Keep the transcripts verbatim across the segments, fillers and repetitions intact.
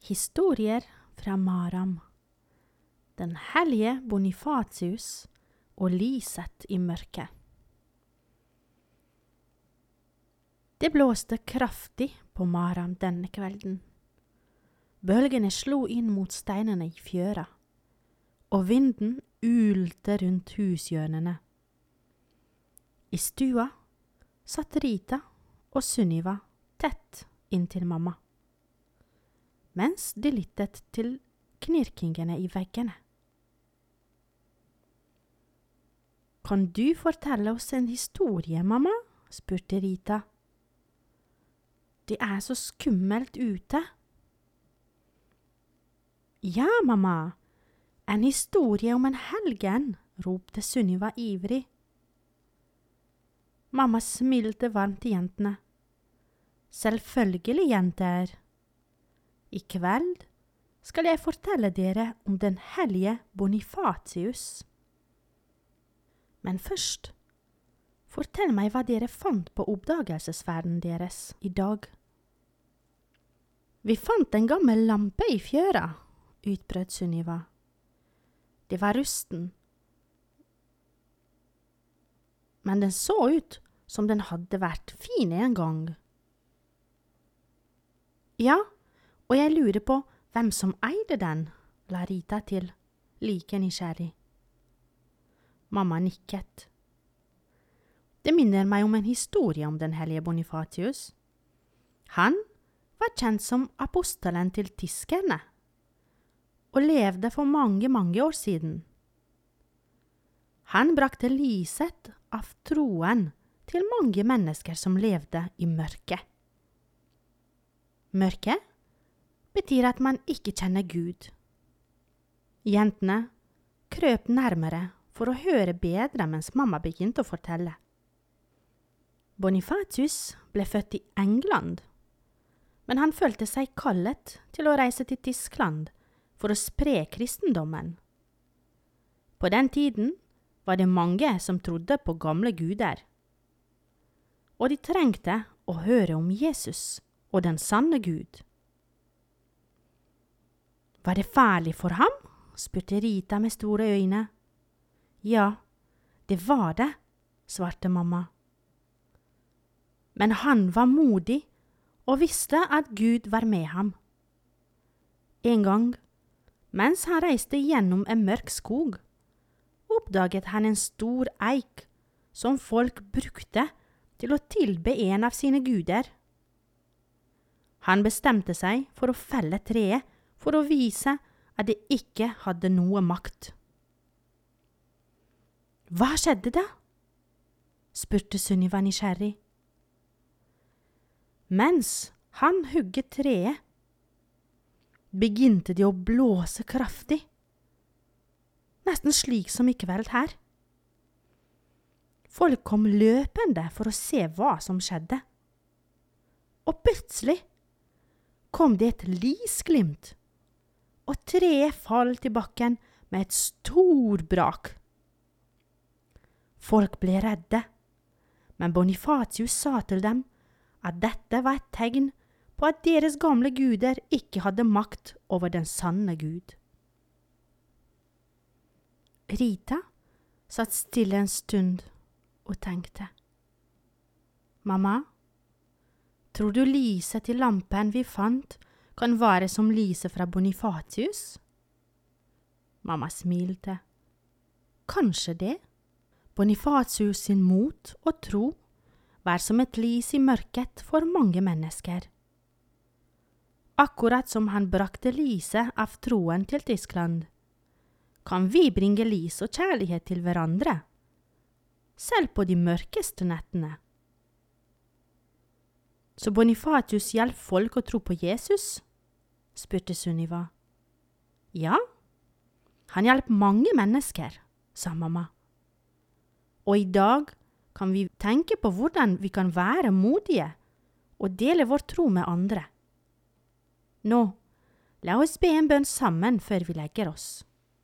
Historier fra Maram. Den hellige Bonifatius og lyset i mørket. Det blåste kraftig på Maram denne kvelden. Bølgene slo inn mot steinene i fjøra, og vinden ulte rundt hushjørnene. I stua satt Rita og Sunniva tett inntil mamma, mens de lyttet til knirkingene i veggene. «Kan du fortelle oss en historie, mamma?» spurte Rita. «Det er så skummelt ute.» «Ja, mamma, en historie om en helgen», ropte Sunniva ivrig. Mamma smilte varmt til jentene. «Selvfølgelig, jenter. I kveld skal jeg fortelle dere om den hellige Bonifatius. Men først, fortell meg hva dere fant på oppdagelsesferden deres i dag.» «Vi fant en gammel lampe i fjøra», utbrøt Sunniva. «Det var rusten, men den så ut som den hadde vært fin en gang.» «Ja, og jeg lurer på hvem som eide den», la Rita til, like nysgjerrig. Mamma nikket. «Det minner meg om en historie om den hellige Bonifatius. Han var kjent som apostelen til tyskerne, og levde for mange, mange år siden. Han brakte lyset av troen til mange mennesker som levde i mørket. Mørket betyr at man ikke kjenner Gud. Jentene krøp nærmere for å høre bedre mens mamma begynte å fortelle. Bonifatius ble født i England, men han følte seg kallet til å reise til Tyskland for å spre kristendommen. På den tiden var det mange som trodde på gamle guder, og de trengte å høre om Jesus og den sanne Gud. «Var det farlig for ham?» spurte Rita med store øyne. «Ja, det var det», svarte mamma. «Men han var modig og visste at Gud var med ham. En gang, mens han reiste gjennom en mørk skog, oppdaget han en stor eik som folk brukte til å tilbe en av sine guder. Han bestemte seg for å felle treet for å vise at det ikke hadde noe makt.» «Hva skjedde da?» spurte Sunniva nysgjerrig. Mens han hugget treet, begynte det å blåse kraftig, nesten slik som i kveld her. Folk kom løpende for å se hva som skjedde. Og plutselig kom det et lysglimt, og treet falt i bakken med et stor brak. Folk ble redde, men Bonifatius sa til dem at dette var et tegn på at deres gamle guder ikke hadde makt over den sanne Gud. Rita satt stille en stund og tenkte. «Mamma, tror du lyset til lampen vi fant kan være som lyset fra Bonifatius?» Mamma smilte. «Kanskje det. Bonifatius sin mot og tro var som et lys i mørket for mange mennesker. Akkurat som han brakte lyset av troen til Tyskland, kan vi bringe lys og kjærlighet til hverandre, selv på de mørkeste nettene.» «Så Bonifatius hjalp folk å tro på Jesus?» spurte Sunniva. «Ja, han hjalp mange mennesker», sa mamma. «Og i dag kan vi tenke på hvordan vi kan være modige og dele vår tro med andre. Nå, la oss be en bønn sammen før vi legger oss.»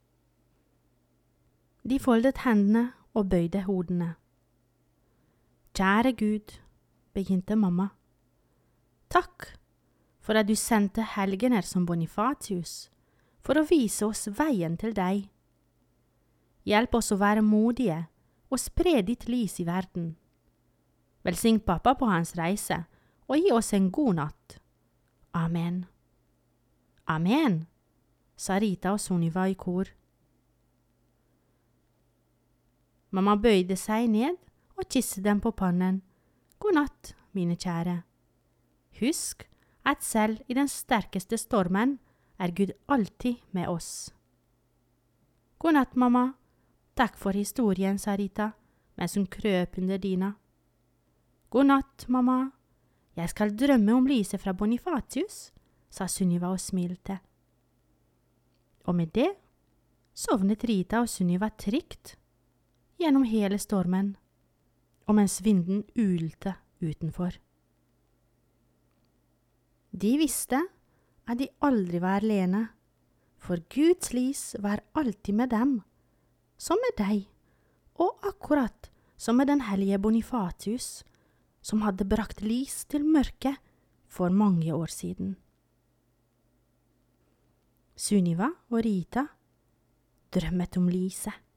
De foldet hendene og bøyde hodene. «Kjære Gud», begynte mamma. «Takk for at du sendte helgener som Bonifatius, for å vise oss veien til deg. Hjelp oss å være modige og spre ditt lys i verden. Velsign pappa på hans reise, og gi oss en god natt. Amen. Amen, sa Rita og Sunniva i kor. Mamma bøyde seg ned og kysset dem på pannen. God natt, mine kjære. Husk at selv i den sterkeste stormen er Gud alltid med oss. God natt, mamma. Takk for historien, sa Rita, mens hun krøp under dyna. God natt, mamma. Jeg skal drømme om lyset fra Bonifatius, sa Sunniva og smilte. Og med det sovnet Rita og Sunniva trygt gjennom hele stormen, og mens vinden ulte utenfor. De visste at de aldri var alene, for Guds lys var alltid med dem, som med deg, og akkurat som med den hellige Bonifatius, som hadde brakt lys til mørket for mange år siden. Sunniva og Rita drømmet om lyset.